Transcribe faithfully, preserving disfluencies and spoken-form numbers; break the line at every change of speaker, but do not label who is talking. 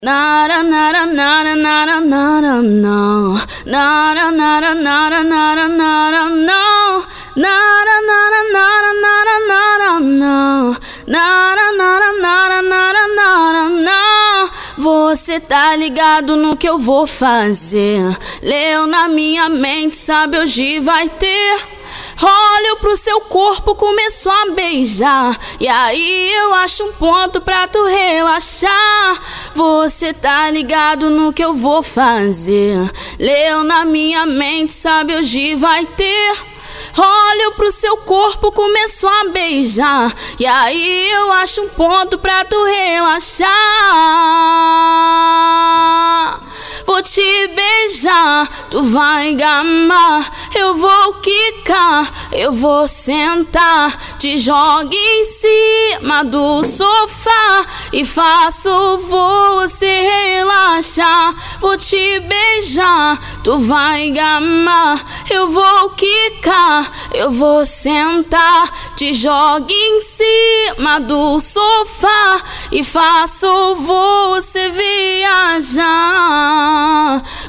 Nara nara nara nara nara no. Nara nara nara nara nara no. Nara nara nara nara nara no. Nara nara nara nara nara no. Você tá ligado no que eu vou fazer? Leu na minha mente, sabe hoje vai ter. Olho pro seu corpo, começou a beijar. E aí eu acho um ponto pra tu relaxar. Você tá ligado no que eu vou fazer? Leu na minha mente, sabe hoje vai ter. Olho pro seu corpo, começou a beijar. E aí eu acho um ponto pra tu relaxar. Vou te beijar, tu vai gamar. Eu vou quicar, eu vou sentar. Te jogo em cima do sofá e faço você relaxar. Vou te beijar, tu vai gamar. Eu vou quicar, eu vou sentar. Te jogo em cima do sofá e faço você viajar.